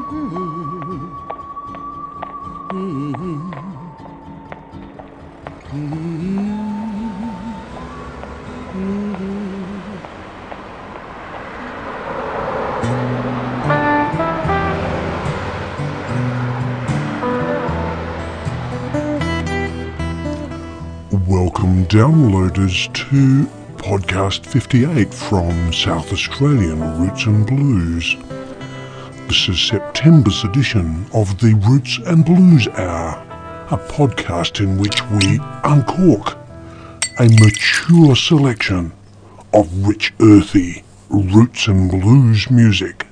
Welcome downloaders to Podcast 58 from South Australian Roots and Blues. This is September's edition of the Roots and Blues Hour, a podcast in which we uncork a mature selection of rich, earthy roots and blues music.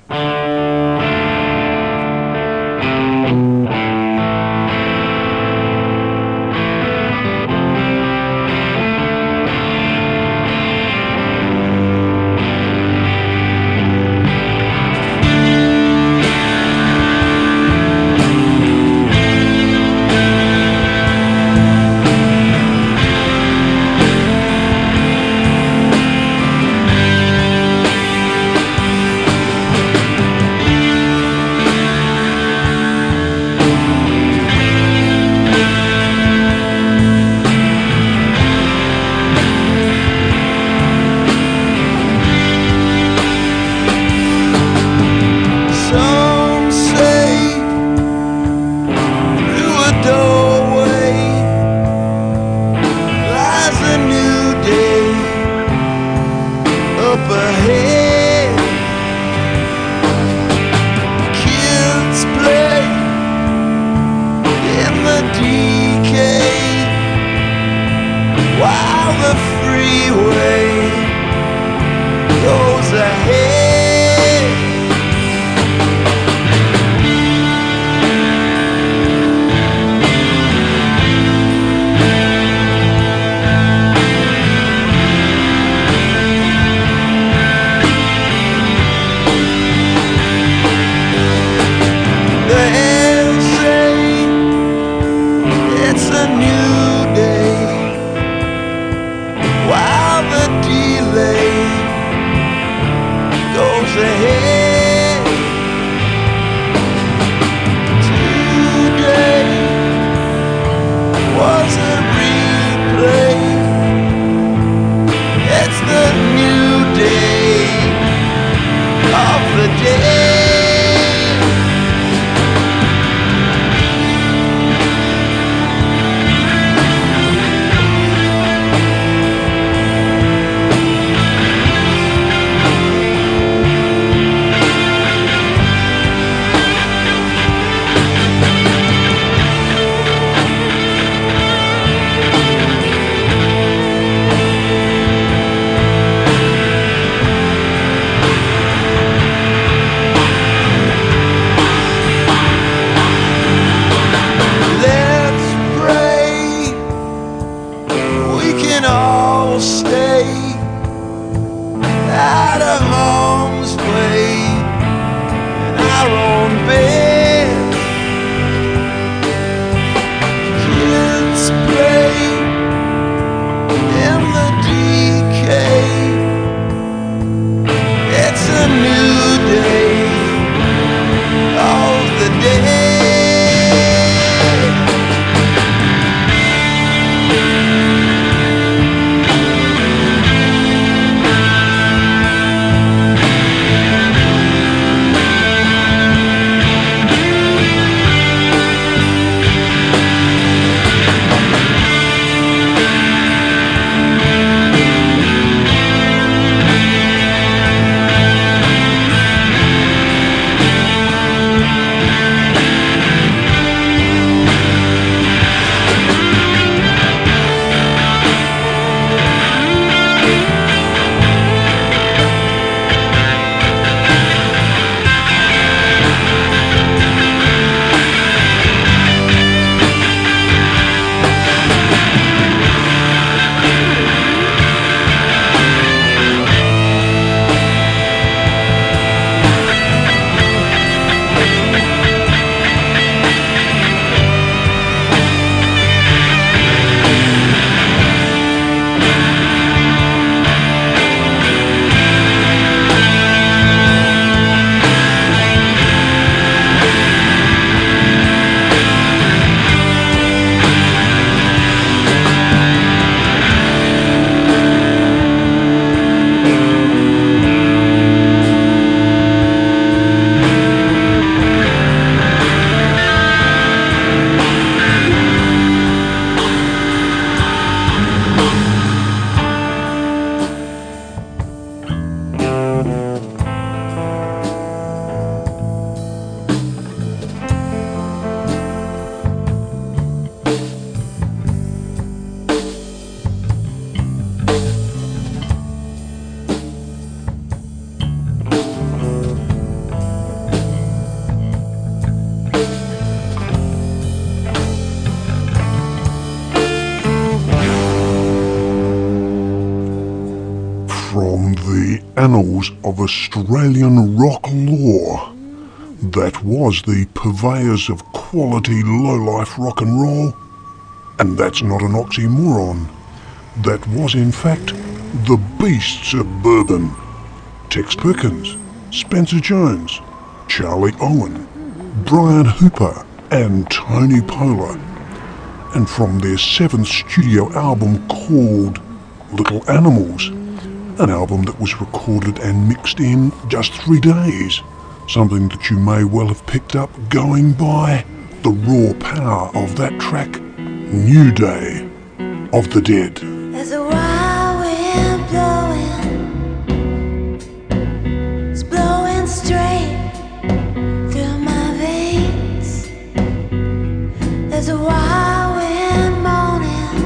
annals of Australian rock lore. That was the purveyors of quality low-life rock and roll. And that's not an oxymoron. That was in fact the beasts of bourbon. Tex Perkins, Spencer Jones, Charlie Owen, Brian Hooper and Tony Polar. And from their 7th studio album called Little Animals, an album that was recorded and mixed in just 3 days, something that you may well have picked up going by the raw power of that track, New Day of the Dead. There's a wild wind blowing, it's blowing straight through my veins. There's a wild wind moaning,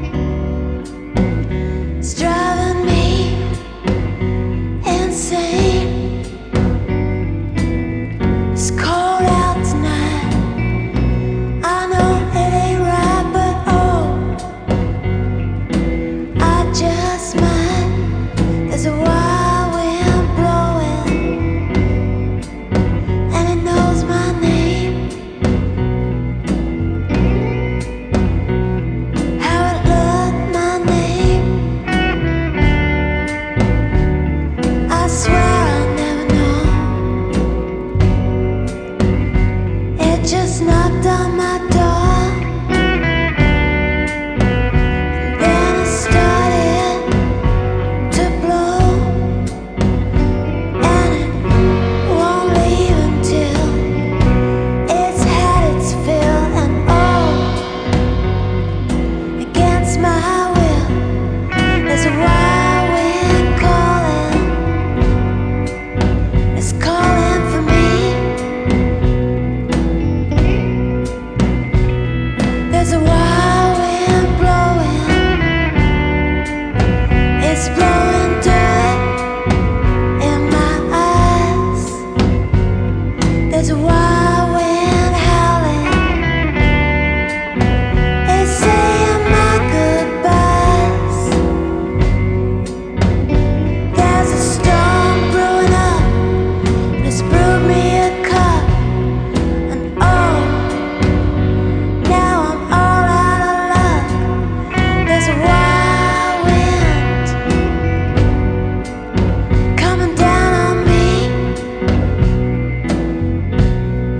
it's driving me insane. It's cold out tonight, I know it ain't right, but oh, I just might. There's a wild wind blowing, and it knows my name. How it learned my name, I swear I'll never know. It just knocked on my door, then it started to blow, and it won't leave until it's had its fill. And oh, against my will, there's a wild wind calling, it's calling for me. There's a wild wind blowing, it's blowing dirt in my eyes. There's a wild wind howling, it's saying my goodbyes. There's a storm brewing up, and it's brewed me a cup. And oh, now I'm all out of luck. There's a wild wind coming down on me.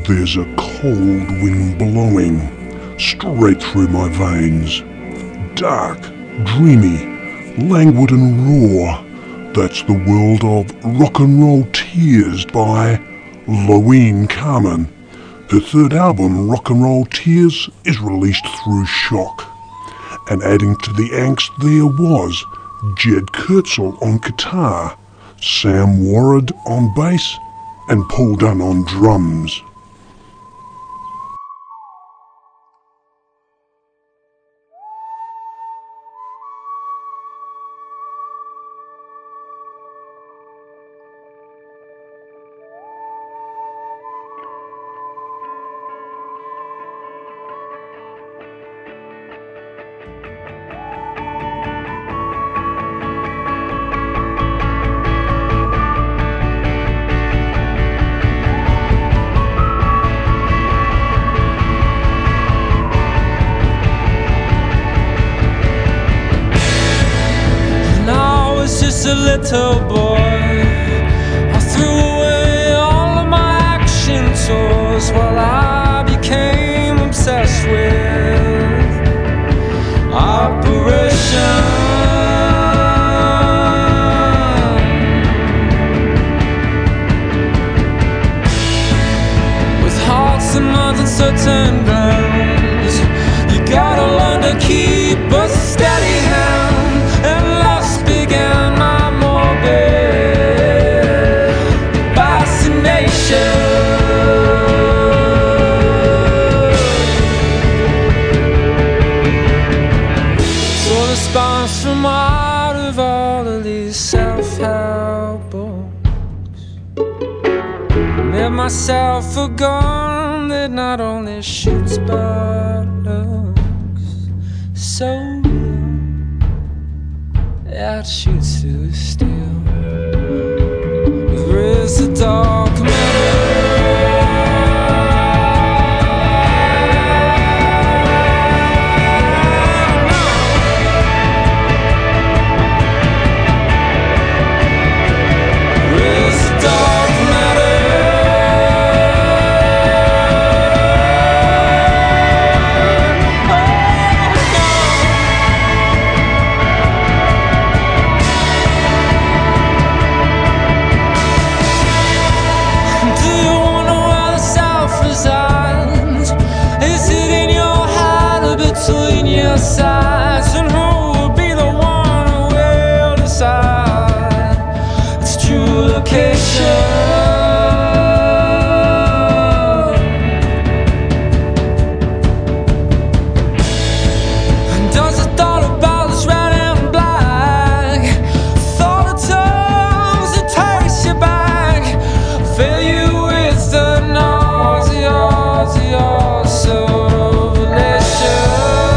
There's a cold wind blowing straight through my veins. Dark, dreamy, languid and raw. That's the world of Rock and Roll Tears by Loene Carmen. Her third album, Rock and Roll Tears, is released through Shock. And adding to the angst there was Jed Kurtzel on guitar, Sam Warrad on bass, and Paul Dunn on drums. A little boy, I threw away all of my action toys while I became obsessed with Operation. With hearts and minds on certain grounds, you gotta learn to keep a steady hand, and lost began so the spawns from out of all of these self-help books. Made myself a gun that not only shoots but looks so real. Yeah, it shoots through steel. Where's the dark matter? Sides, and who will be the one who will decide its true location? And does the thought about this red and black, thought of tongues that taste you back, fill you with the nausea, sort of elation?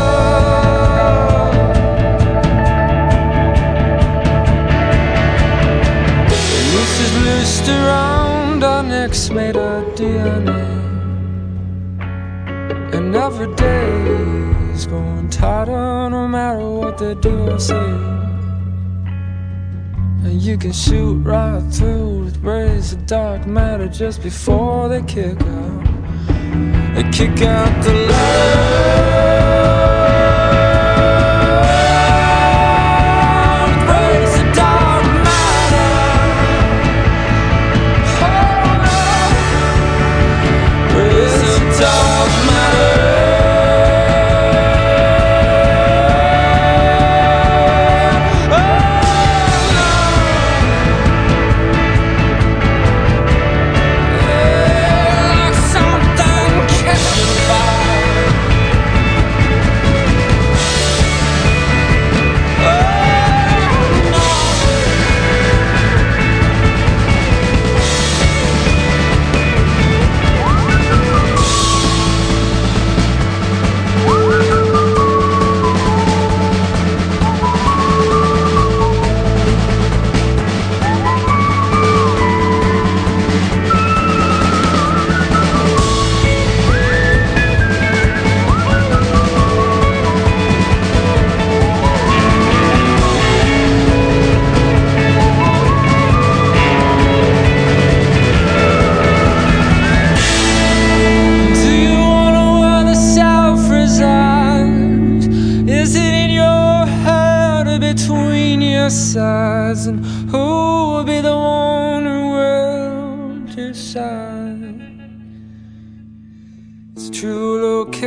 Around our necks made of DNA, and every day is going tighter no matter what they do or say. And you can shoot right through with rays of dark matter just before they kick out. They kick out the light. between your sides, and who will be the one who will decide its true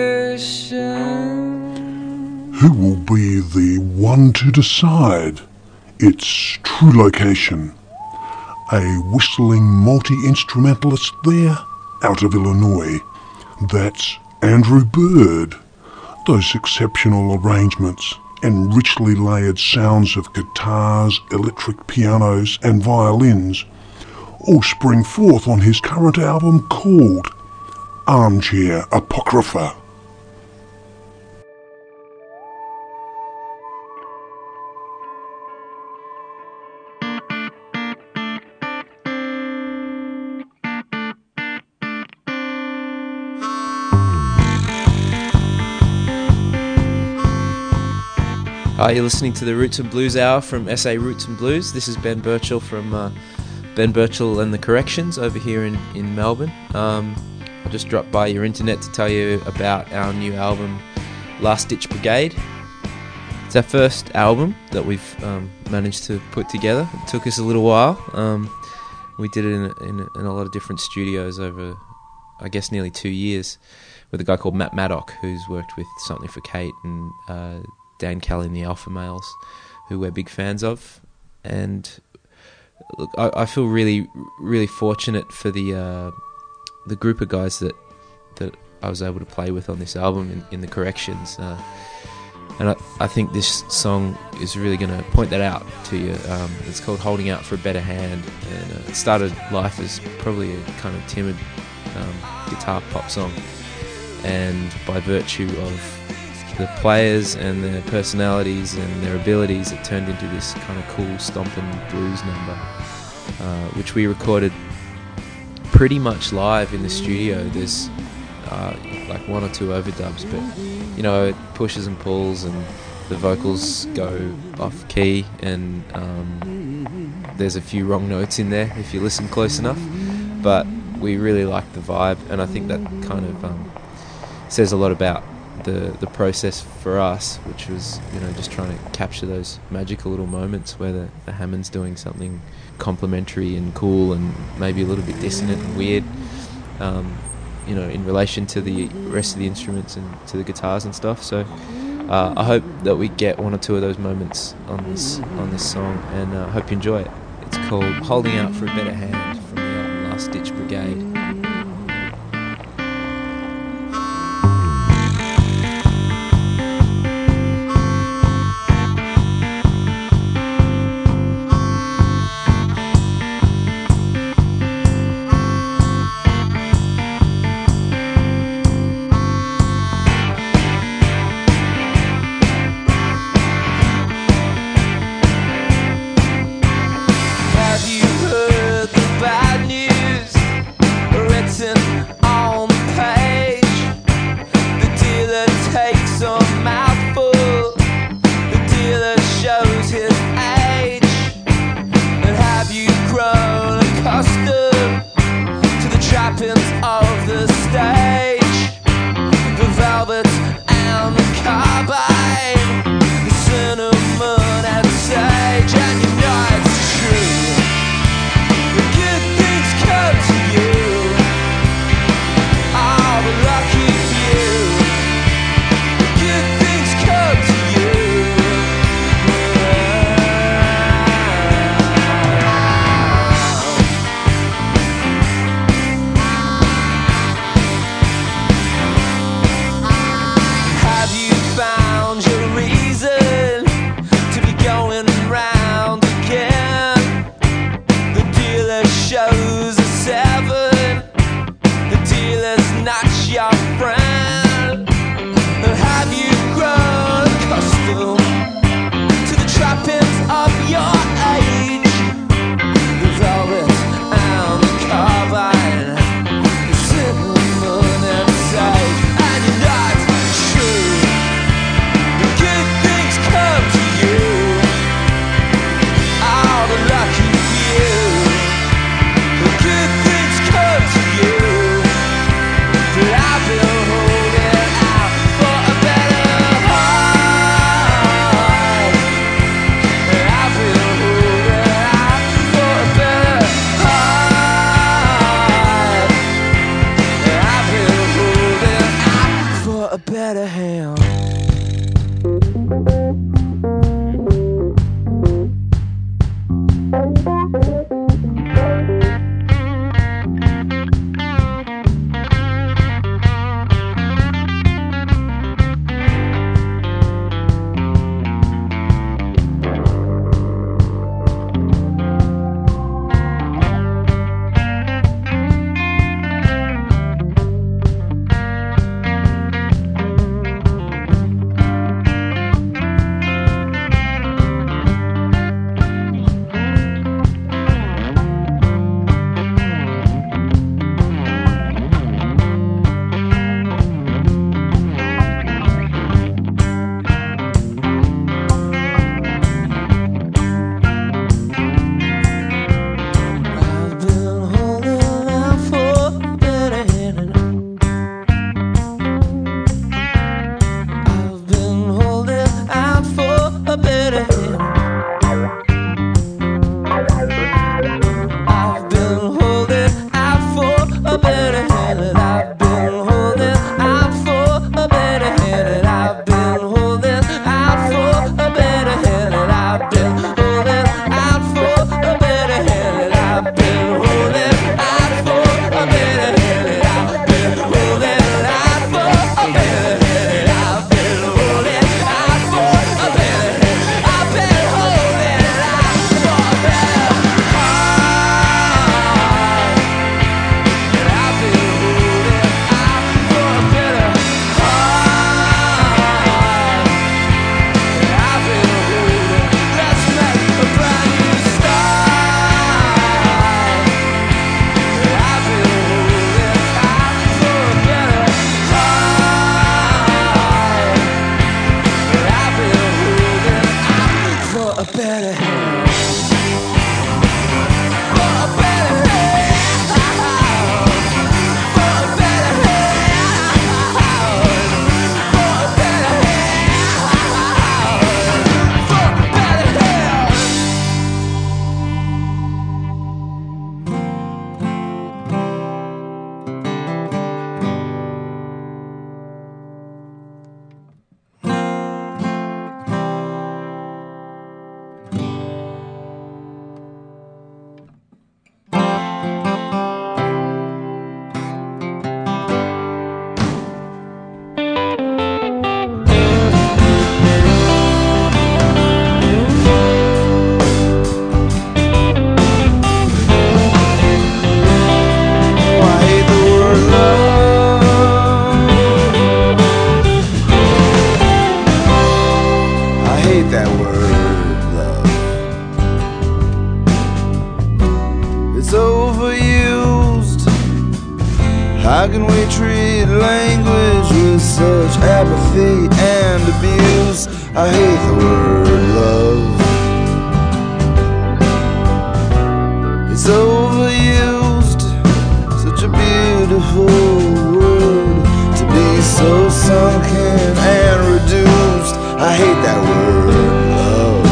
location? Who will be the one to decide its true location? A whistling multi-instrumentalist there, out of Illinois. That's Andrew Bird. Those exceptional arrangements and richly layered sounds of guitars, electric pianos and violins all spring forth on his current album called Armchair Apocrypha. Hi, you're listening to the Roots and Blues Hour from SA Roots and Blues. This is Ben Birchall from Ben Birchall and the Corrections over here in Melbourne. I just dropped by your internet to tell you about our new album, Last Ditch Brigade. It's our first album that we've managed to put together. It took us a little while. We did it in a lot of different studios over, I guess, nearly 2 years with a guy called Matt Maddock, who's worked with Something for Kate and Dan Kelly and the Alpha Males, who we're big fans of. And look, I feel really, really fortunate for the group of guys that I was able to play with on this album in the Corrections. And I think this song is really going to point that out to you. It's called Holding Out for a Better Hand, and it started life as probably a kind of timid guitar pop song, and by virtue of the players and their personalities and their abilities, it turned into this kind of cool stomping blues number, which we recorded pretty much live in the studio. There's like one or two overdubs, but you know, it pushes and pulls and the vocals go off key, and there's a few wrong notes in there if you listen close enough, but we really like the vibe, and I think that kind of says a lot about the process for us, which was, you know, just trying to capture those magical little moments where the Hammond's doing something complimentary and cool and maybe a little bit dissonant and weird, you know, in relation to the rest of the instruments and to the guitars and stuff. So I hope that we get one or two of those moments on this song, and I hope you enjoy it. It's called Holding Out for a Better Hand from the album Last Ditch Brigade. How can we treat language with such apathy and abuse? I hate the word love. It's overused, such a beautiful word to be so sunken and reduced. I hate that word love.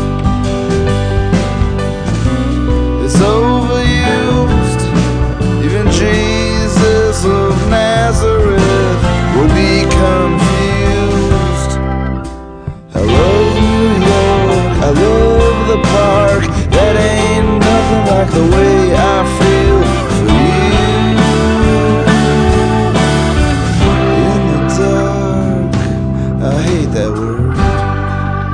It's overused, even Jesus of Nazareth would be confused. I love New York, I love the park. That ain't nothing like the way I feel for you. In the dark, I hate that word.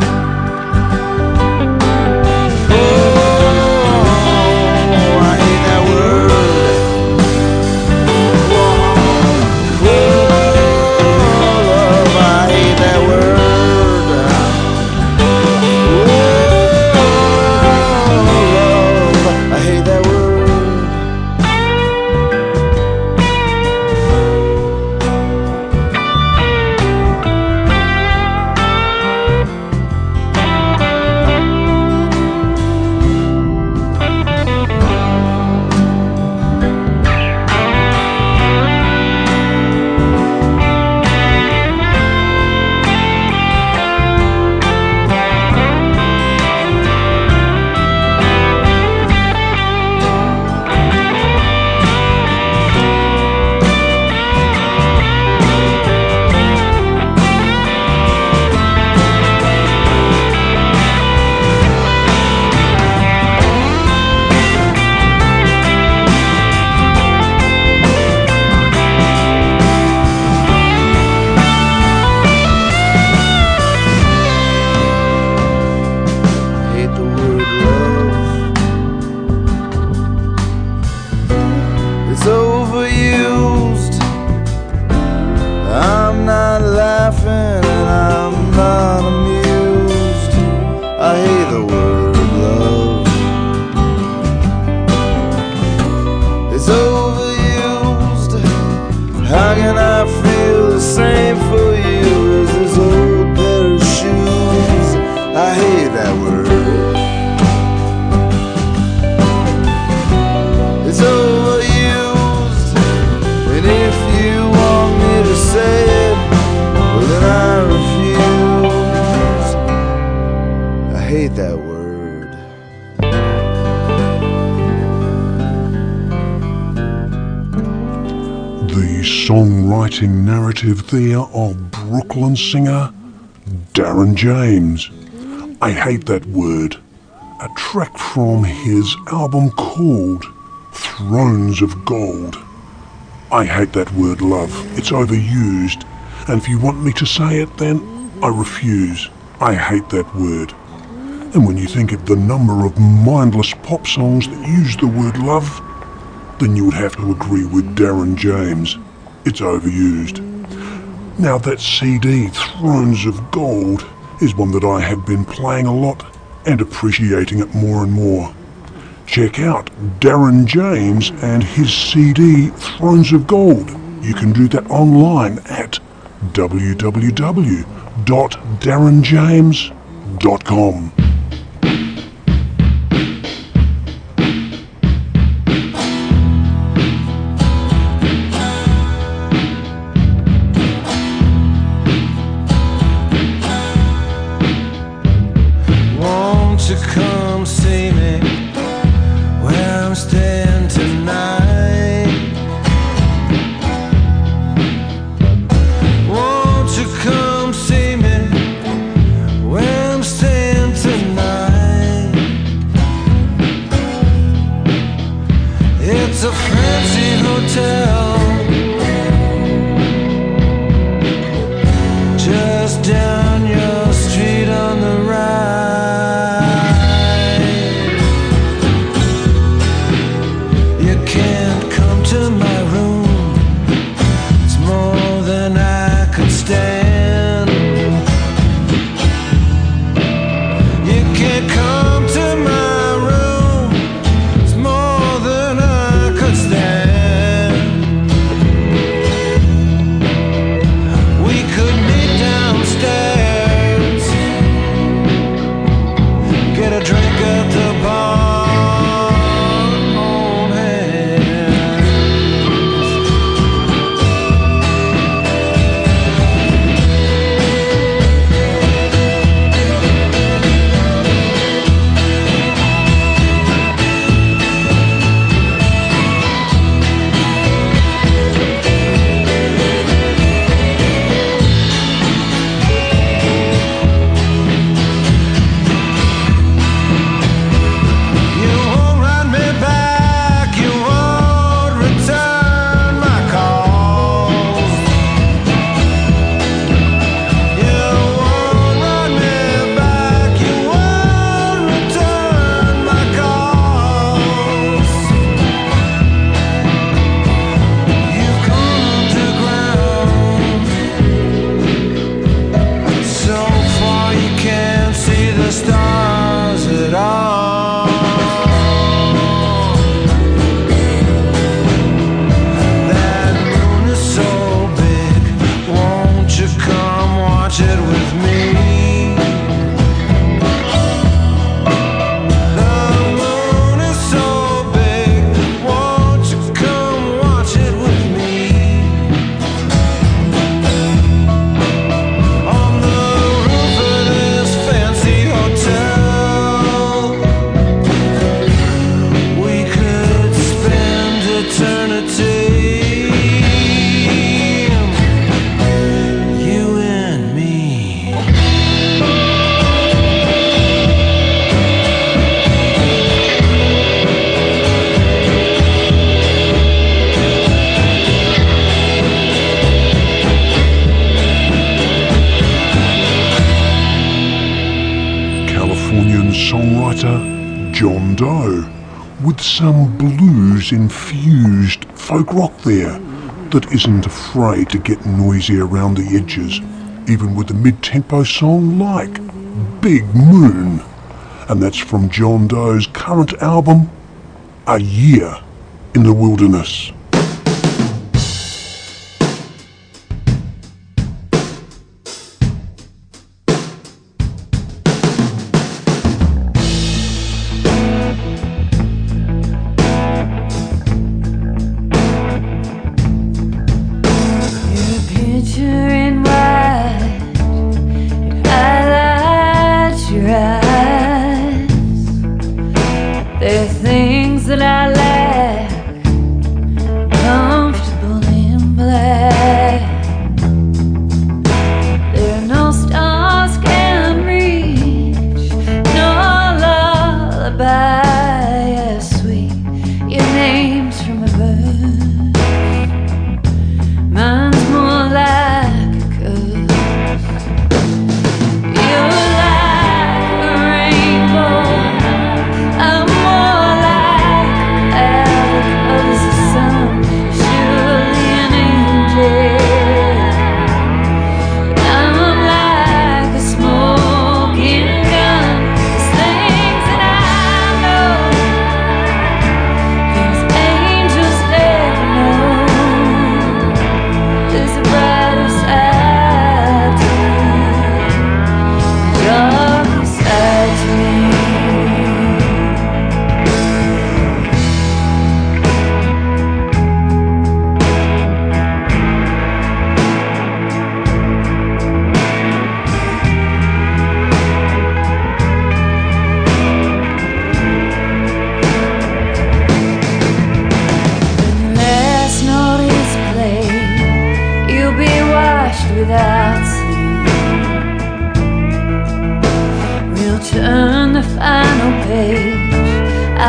hate that word. The songwriting narrative there of Brooklyn singer Darren James. I Hate That Word, a track from his album called Thrones of Gold. I hate that word, love. It's overused, and if you want me to say it, then I refuse. I hate that word. And when you think of the number of mindless pop songs that use the word love, then you would have to agree with Darren James. It's overused. Now that CD, Thrones of Gold, is one that I have been playing a lot and appreciating it more and more. Check out Darren James and his CD, Thrones of Gold. You can do that online at www.darrenjames.com. Won't you come see me where I'm staying tonight? Won't you come see me where I'm staying tonight? It's a fancy hotel just down your street on the right. songwriter John Doe, with some blues-infused folk rock there that isn't afraid to get noisy around the edges, even with a mid-tempo song like Big Moon. And that's from John Doe's current album, A Year in the Wilderness. Picturing white, highlight your eyes.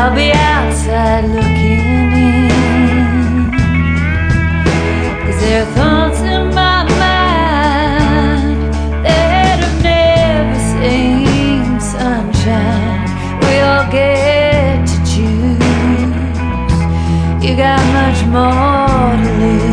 I'll be outside looking in, 'cause there are thoughts in my mind that have never seen sunshine. We all get to choose. You got much more to lose.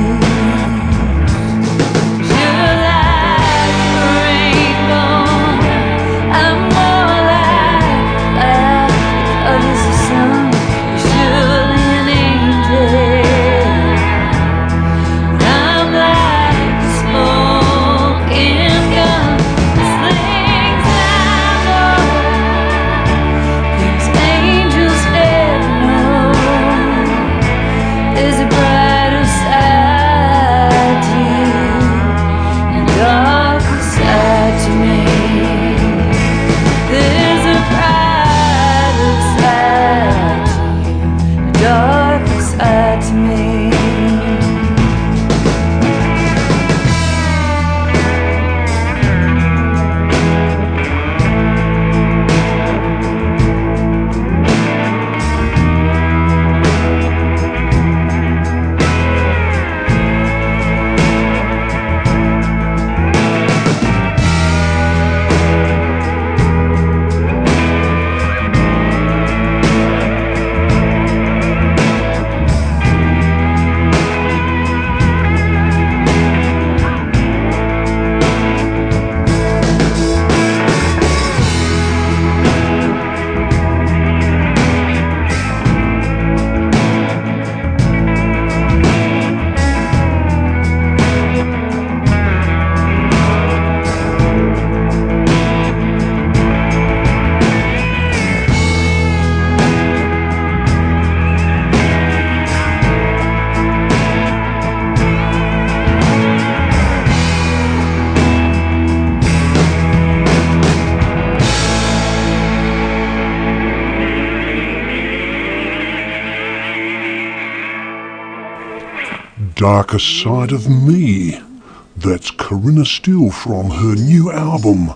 Darker Side of Me. That's Corinna Steele from her new album,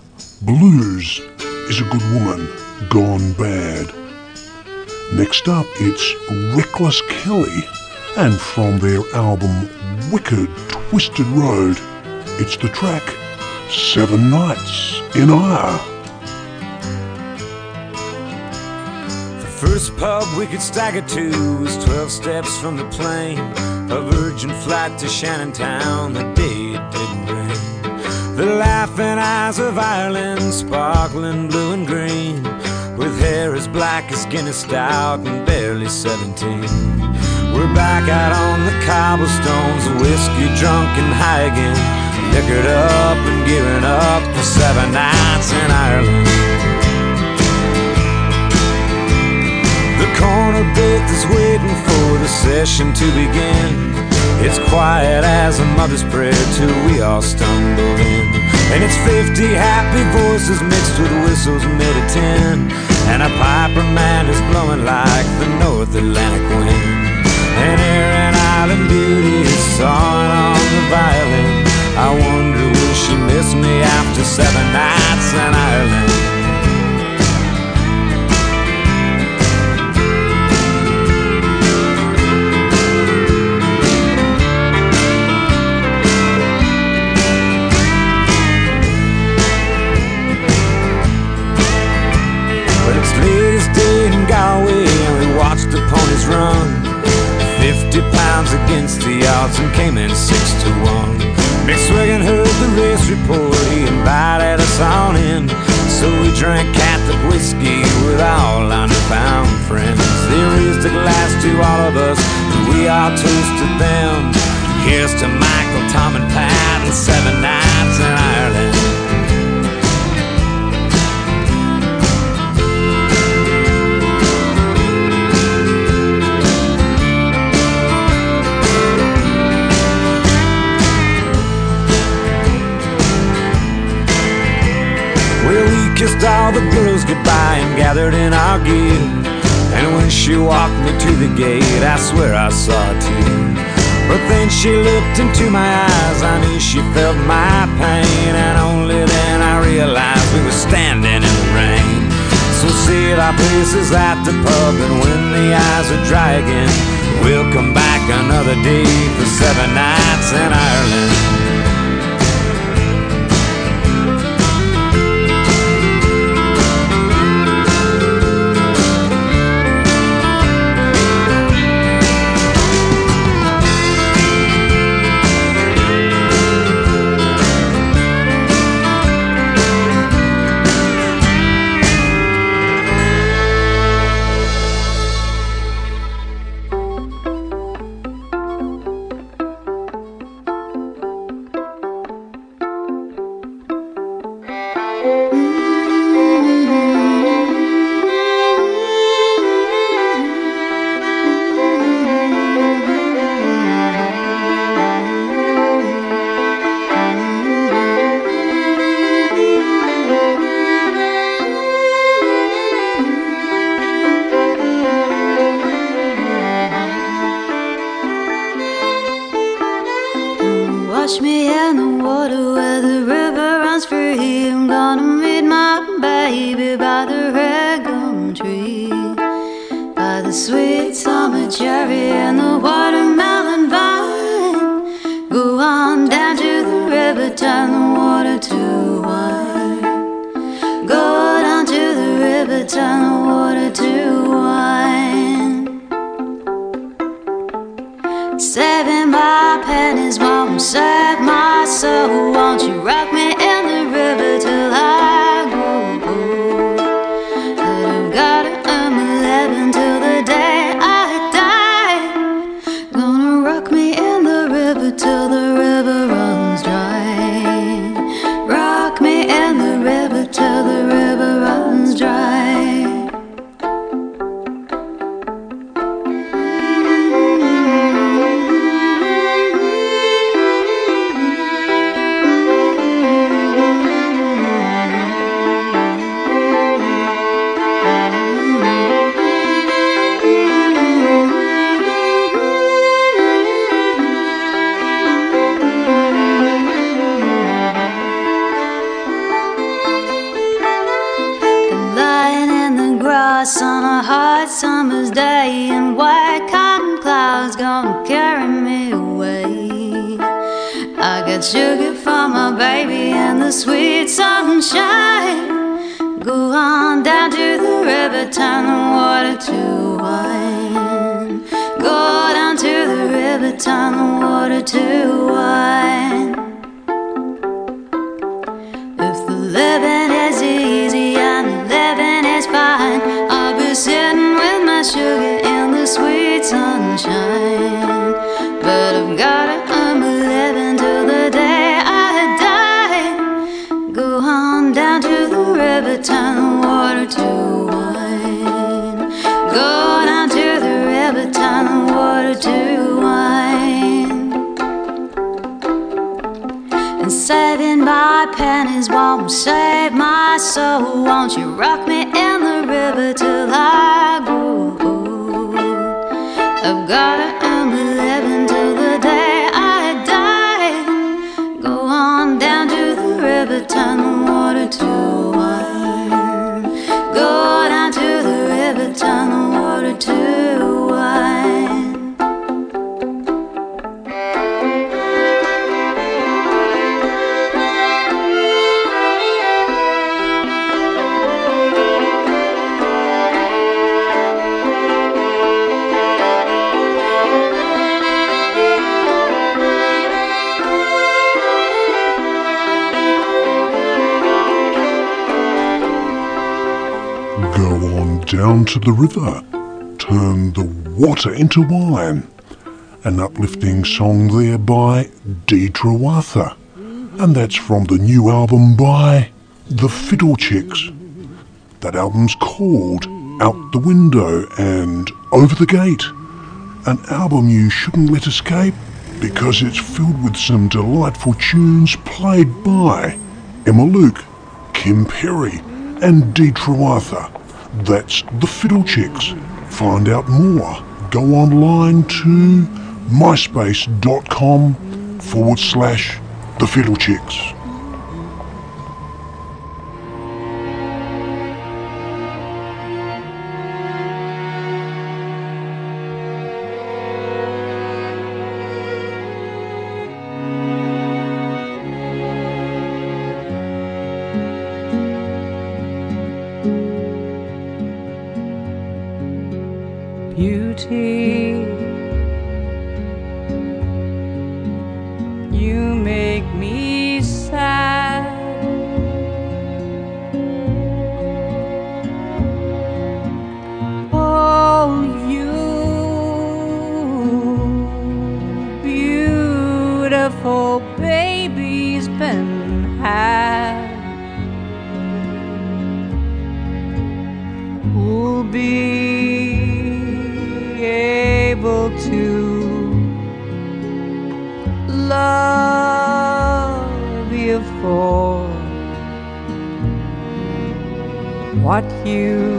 Blues is a Good Woman, Gone Bad. Next up, it's Reckless Kelly, and from their album Wicked Twisted Road, it's the track 7 Nights in Ire. First pub we could stagger to was 12 steps from the plane. A Virgin flight to Shannontown the day it didn't rain. The laughing eyes of Ireland, sparkling blue and green, with hair as black as Guinness Stout and barely 17. We're back out on the cobblestones, whiskey drunk and high again, liquored up and gearing up for 7 nights in Ireland. The corner booth is waiting for the session to begin. It's quiet as a mother's prayer till we all stumble in. And it's 50 happy voices mixed with whistles made of tin, and a piper man is blowing like the North Atlantic wind. And Erin Island Beauty is sawing on the violin. I wonder will she miss me after 7 nights in Ireland. Galway, and we watched the ponies run 50 pounds against the odds and came in 6-1. Mick Swiggin heard the race report, he invited us on in, so we drank Catholic whiskey with all our newfound friends. They raised a glass to all of us and we all toasted them. Here's to Michael, Tom and Pat and 7 nights in Ireland. Kissed all the girls goodbye and gathered in our gear. And when she walked me to the gate, I swear I saw a tear. But then she looked into my eyes, I knew she felt my pain. And only then I realized we were standing in the rain. So said I our places at the pub, and when the eyes are dry again, we'll come back another day for 7 nights in Ireland. Wash me in the water where the river runs free. I'm gonna meet my baby by the red gum tree, by the sweet summer cherry and the watermelon vine. Go on down to the river, turn the water to wine. Go down to the river, turn the water to wine. Saving my pennies won't save my soul. Won't you rock me in the river till I grow old? But I've gotta earn my living till the day I die. Gonna rock me in the river till the river runs dry. Rock me in the river till the river runs dry. On a hot summer's day, and white cotton clouds gonna carry me away. I got sugar for my baby and the sweet sunshine. Go on down to the river, turn the water to wine. Go down to the river, turn the water to wine. If the living is easy and the living is fine, I'll be sitting with my sugar in the sweet sunshine. But I've gotta earn my living till the day I die. Go on down to the river, turn the water to wine. Go down to the river, turn the water to wine. And saving my pennies won't save my soul. Won't you rock me in the river till I grow old? I've gotta earn my living till the day I die. Go on down to the river, turn the water to wine. Go down to the river, turn the water to wine. Down to the river, turn the water into wine. An uplifting song there by Deidre Watha, and that's from the new album by The Fiddlechicks. That album's called Out the Window and Over the Gate, an album you shouldn't let escape because it's filled with some delightful tunes played by Emma Luke, Kim Perry and Deidre Watha. That's The Fiddlechicks. Find out more. Go online to myspace.com/The Fiddlechicks. beauty. You make me sad. Oh, you beautiful baby's been had. Who'll be able to love you for what you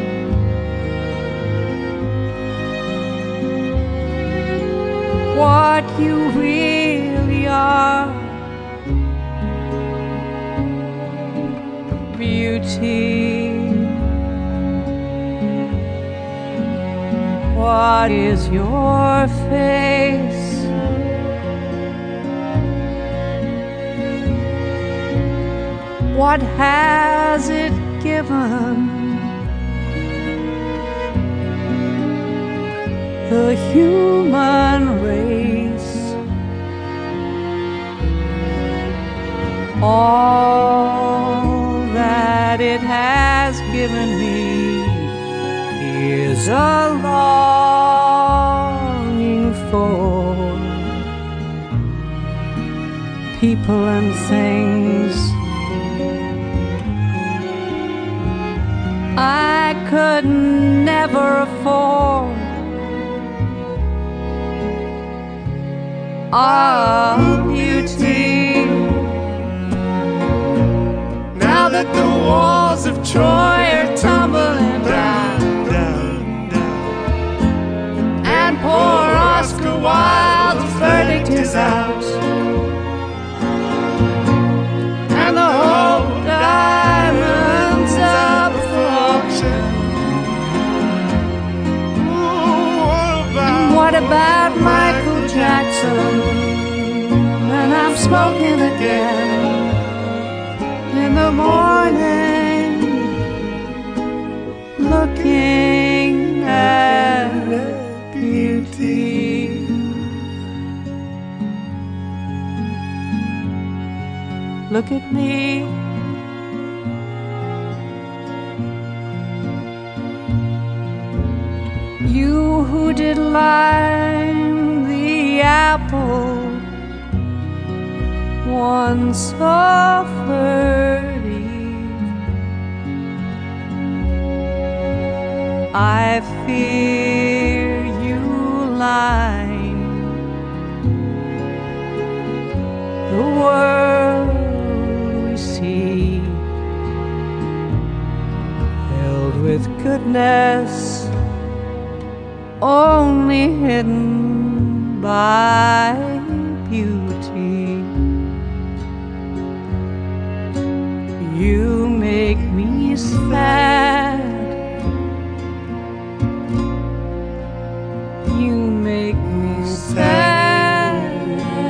really are. Beauty. What is your face? What has it given the human race? All that it has given me is a longing for people and things I could never afford. Beauty. Now that the walls of Troy are tumbling down, and poor Oscar Wilde's verdict is out, and the whole diamond's up for auction. What about Michael Jackson? And I'm smoking again in the morning, looking at beauty. Look at me. You who did lime the apple once so flirty, I fear you line the world we see, filled with goodness, only hidden by beauty. You make me sad. You make me sad.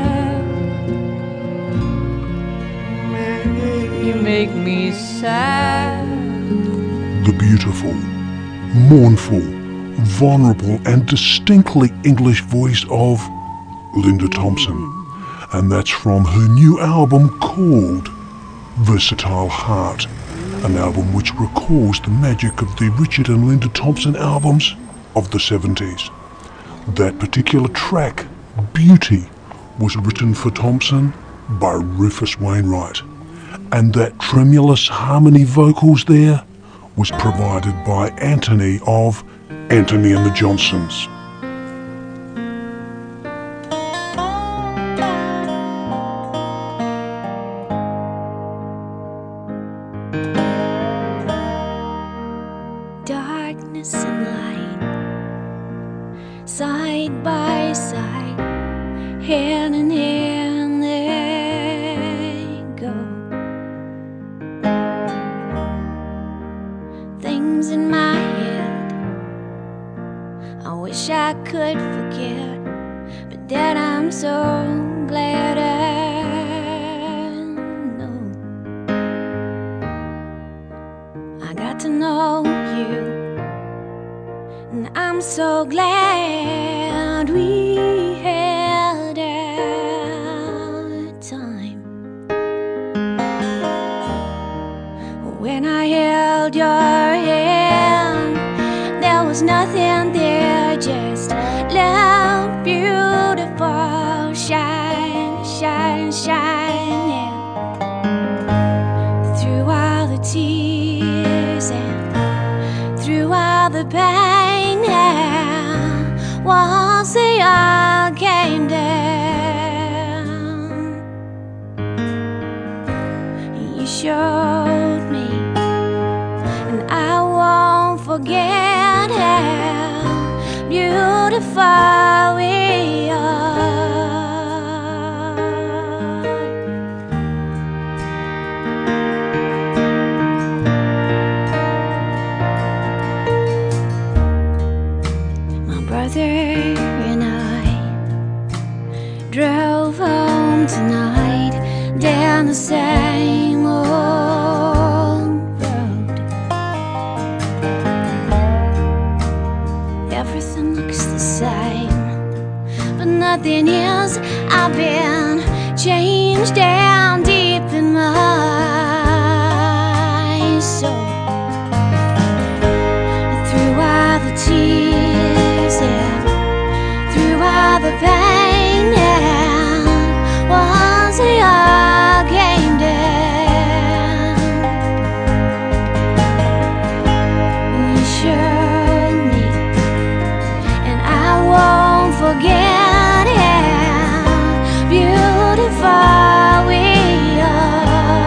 You make me sad. The beautiful, mournful, vulnerable and distinctly English voice of Linda Thompson. And that's from her new album called Versatile Heart, an album which recalls the magic of the Richard and Linda Thompson albums of the 70s. That particular track, Beauty, was written for Thompson by Rufus Wainwright, and that tremulous harmony vocals there was provided by Anthony of Anthony and the Johnsons. Darkness and light, side by side, hand in hand they go. Things in my head I wish I could forget, but that I'm so glad I know. I got to know you, And I'm so glad we had our time. When I held your hand, there was nothing there, just love, beautiful, shine, shine, shine, yeah. Through all the tears and through all the pain, yeah, once they all came down. You showed me, and I won't forget how beautiful we are. My brother and I drove home tonight down the same old road. Everything looks the same, but nothing is. I've been changed down deep in my soul. Through all the tears, yeah, through all the pain, yeah, once they all came down. You showed me, and I won't forget how beautiful we are.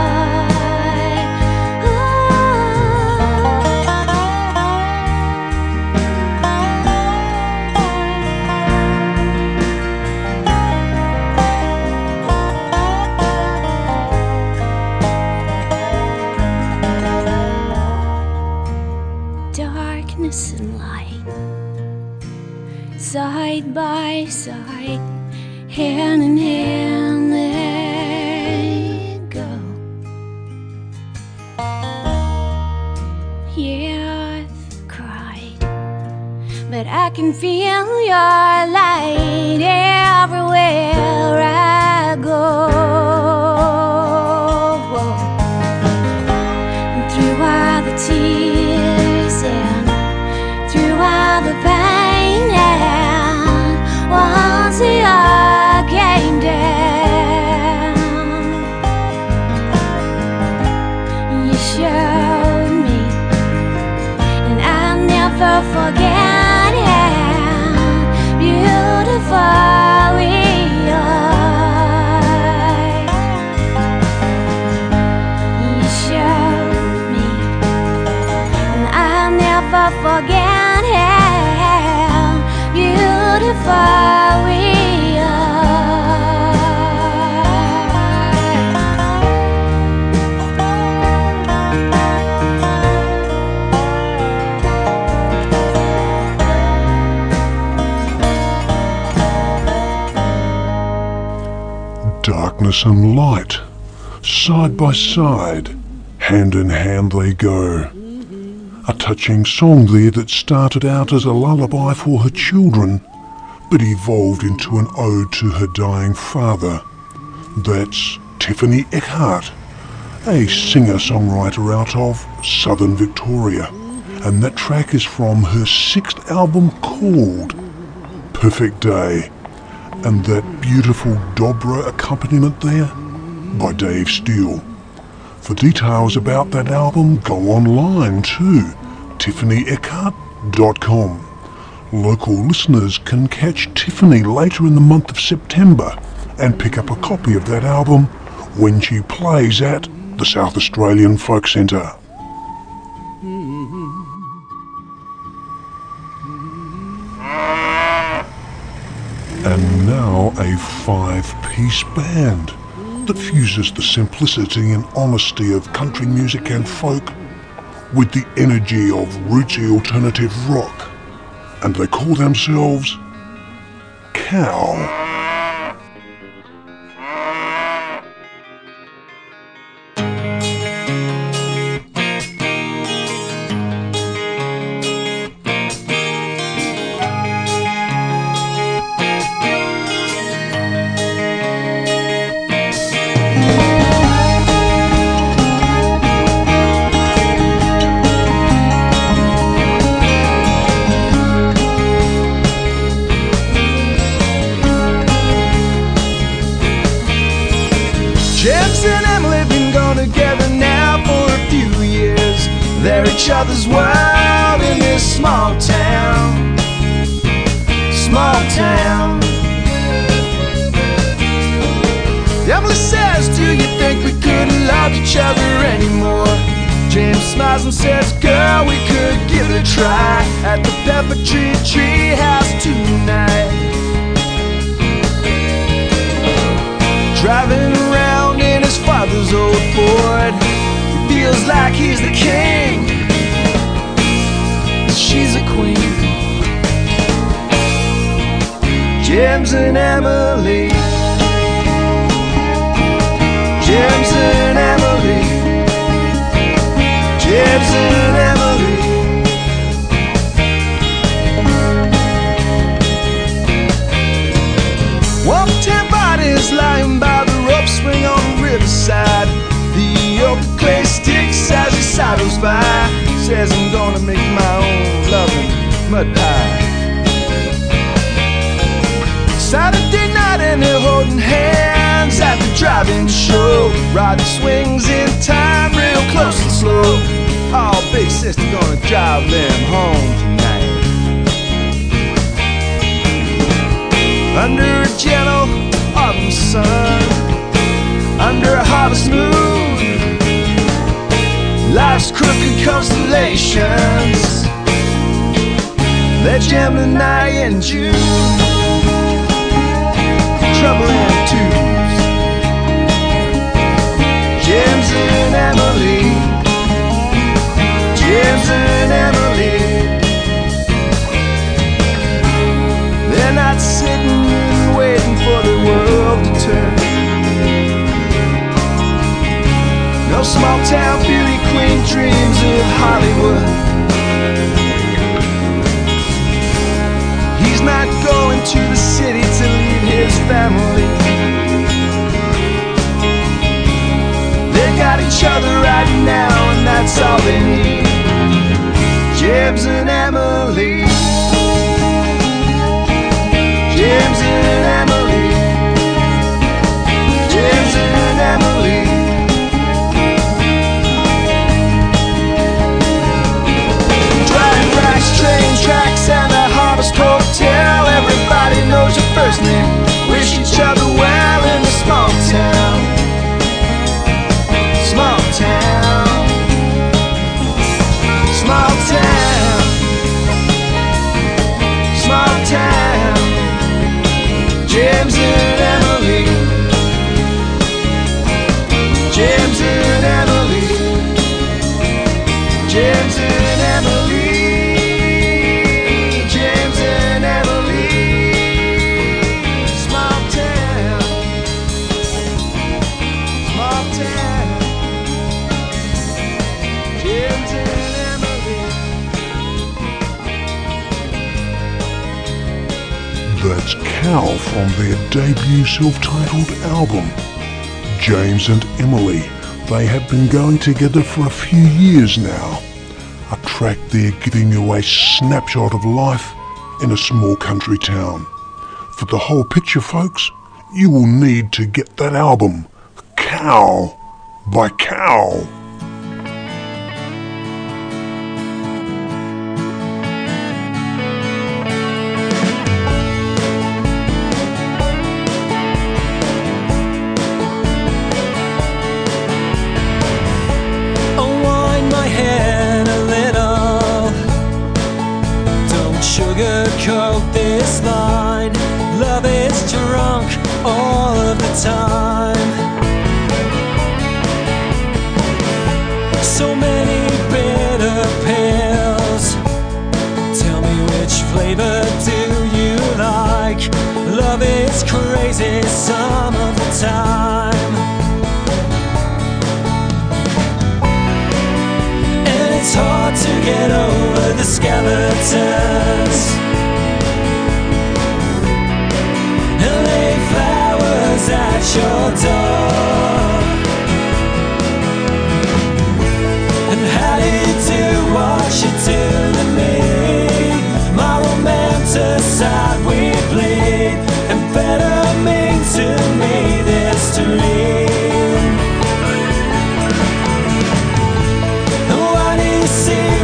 Darkness and light, side by side, hand in hand they go. Yeah, I've cried, but I can feel your light everywhere I go. And through all the tears and through all the pain, yeah, once they all came down. You showed me, and I'll never forget how beautiful we are. You showed me, and I'll never forget how beautiful we Darkness and light, side by side, hand in hand they go. A touching song there that started out as a lullaby for her children, but evolved into an ode to her dying father. That's Tiffany Eckhart, a singer-songwriter out of southern Victoria, and that track is from her 6th album called Perfect Day, and that beautiful dobro accompaniment there by Dave Steele. For details about that album, go online to tiffanyeckhart.com. Local listeners can catch Tiffany later in the month of September and pick up a copy of that album when she plays at the South Australian Folk Centre. And now a 5-piece band that fuses the simplicity and honesty of country music and folk with the energy of rootsy alternative rock, and they call themselves Cow. each other's world in this small town. Small town. Emily says, do you think we could have loved each other anymore? James smiles and says, girl, we could give it a try at the Pepper Tree Treehouse tonight. Driving around in his father's old Ford, he feels like he's the king, she's a queen. James and Emily, James and Emily, James and Emily. One tan bodies lying by the rope swing on the riverside. The oak clay sticks as he sidles by. Says I'm gonna make my own loving mud pie. Saturday night and they're holding hands at the drive-in show. Rod swings in time real close and slow. Oh, big sister gonna drive them home tonight. Under a gentle autumn sun, under a harvest moon, life's crooked constellations, they're Gemini and June. Trouble and twos. James and Emily, James and Emily. They're not sitting waiting for the world to turn. No small town beauty queen dreams of Hollywood. He's not going to the city to leave his family. They got each other right now and that's all they need. James and Emily, James and Emily, James and Emily. Driving racks, train tracks and a harvest hotel. Everybody knows your first name. Wish each other well in a small town. Small town. Small town. Small town. James and Emily, James and Emily, James and Emily, James and Emily. Small town, small town. James and Emily. That's Cow from their debut self-titled album, James and Emily. They have been going together for a few years now. A track there giving you a snapshot of life in a small country town. For the whole picture, folks, you will need to get that album, Cow by Cow. Sugarcoat this line. Love is drunk all of the time. So many bitter pills. Tell me which flavor do you like? Love is crazy some of the time. And it's hard to get over the skeletons. And lay flowers at your door. And how did you what you do to me? My romanticide we bleed. Amphetamine to me this dream. And why do you see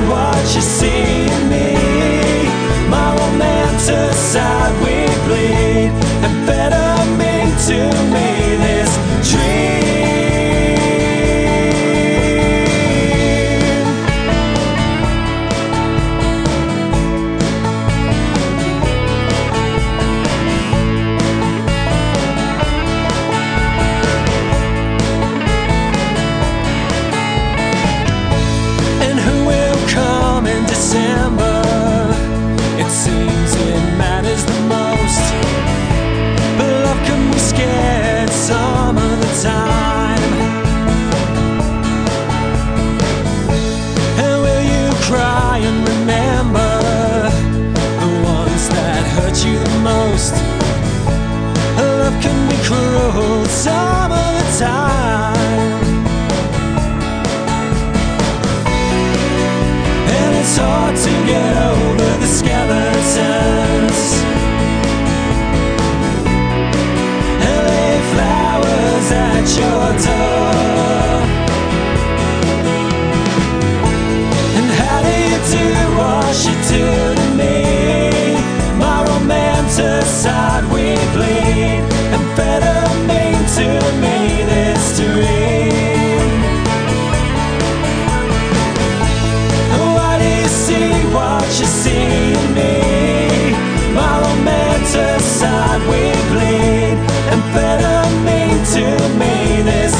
December. It seems it matters the most, but love can be scared some of the time. And will you cry and remember the ones that hurt you the most? Love can be cruel some of the time, and it's hard to get over the skeletons and lay flowers at your door. And how do you do what you do to me? My romanticide we bleed, amphetamine to me this dream. Why do you see what you see in me? My romanticide we bleed, amphetamine to me this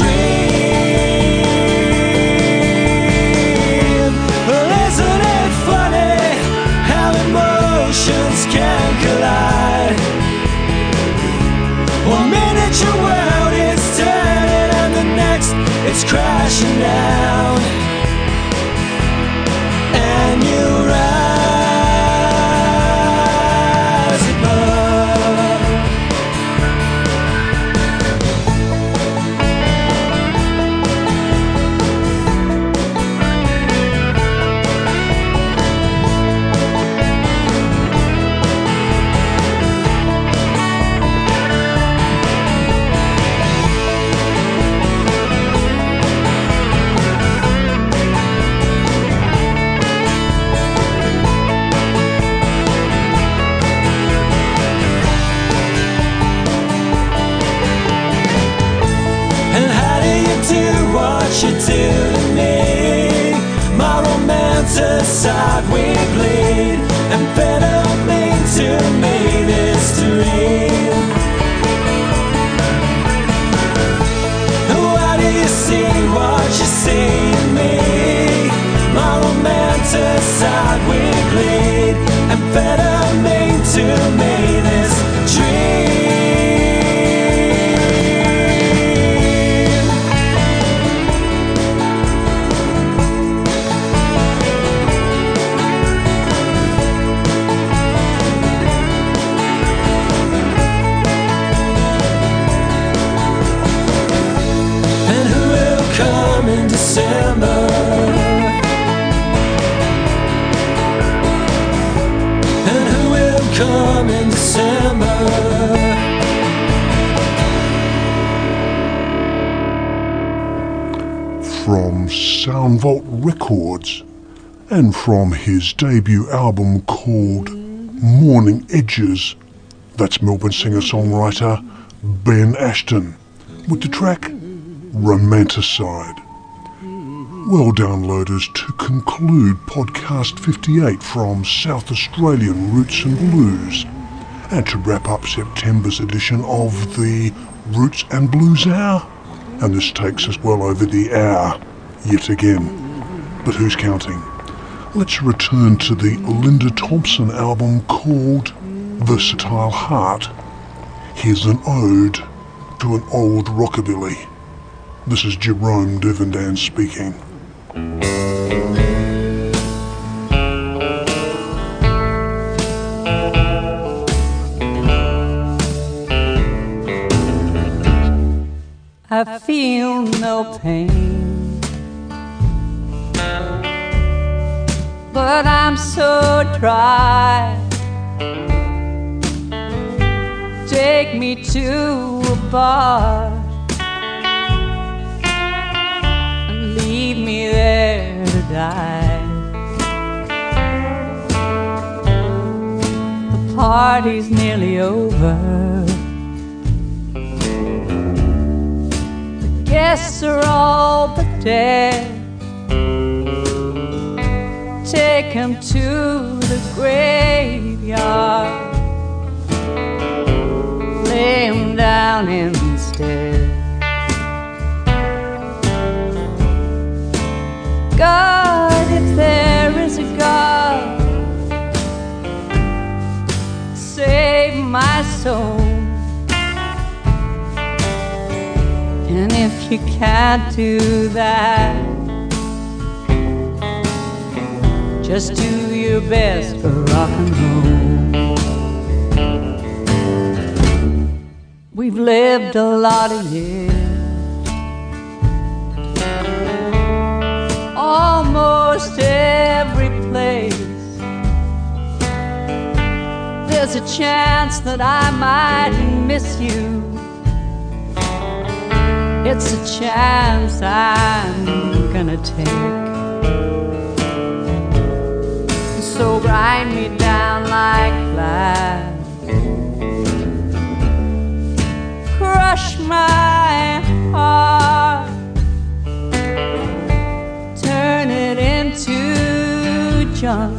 dream. Well, isn't it funny how emotions can collide? 1 minute your world is turning and the next it's crashing down, and you rise above. What you do to me? My romanticide we bleed, amphetamine to me this dream. Why do you see what you see in me? My romanticide we bleed, amphetamine to me this dream. December, and who will come in December? From Soundvault Records, and from his debut album called Morning Edges, that's Melbourne singer-songwriter Ben Ashton, with the track Romanticide. Well, downloaders, to conclude podcast 58 from South Australian Roots and Blues, and to wrap up September's edition of the Roots and Blues Hour, and this takes us well over the hour yet again, but who's counting? Let's return to the Linda Thompson album called Versatile Heart. Here's an ode to an old rockabilly. This is Jerome Duvendan speaking. I feel no pain, but I'm so dry. Take me to a bar and leave me there to die. The party's nearly over. Guests are all but dead. Take 'em to the graveyard, lay 'em down instead. God, if there is a God, soul. And if you can't do that, just do your best for rock and roll. We've lived a lot of years, almost every place. There's a chance that I might miss you. It's a chance I'm gonna take. So grind me down like flies, crush my heart, turn it into junk,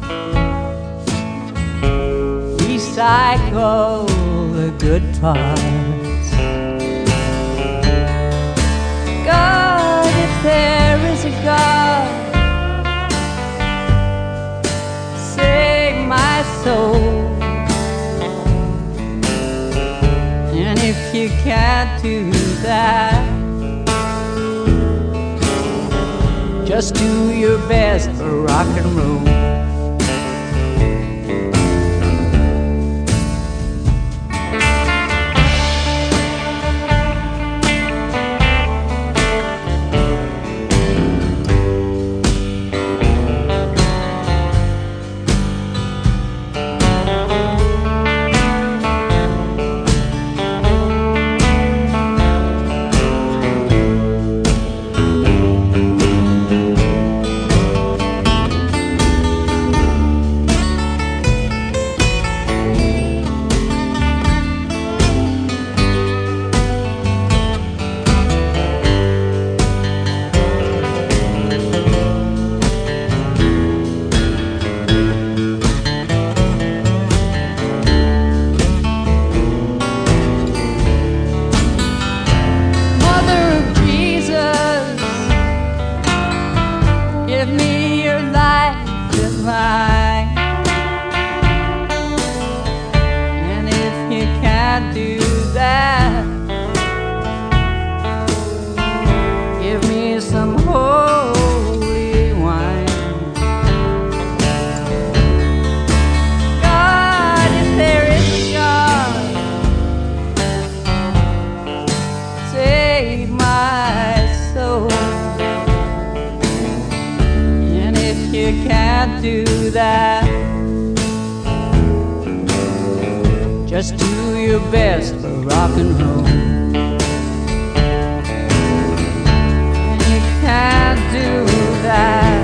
recycle the good parts. God, if there is a God, save my soul. And if you can't do that, just do your best for rock and roll. Give me your life is mine. And if you can't do that, give me some holy wine. God, if there is a God, save my soul. You can't do that, just do your best for rock and roll. You can't do that,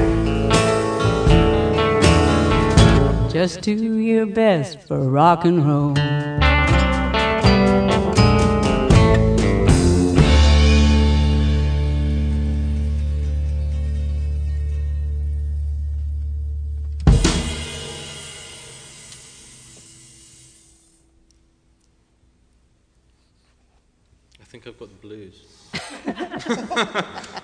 just do your best for rock and roll. I think I've got the blues.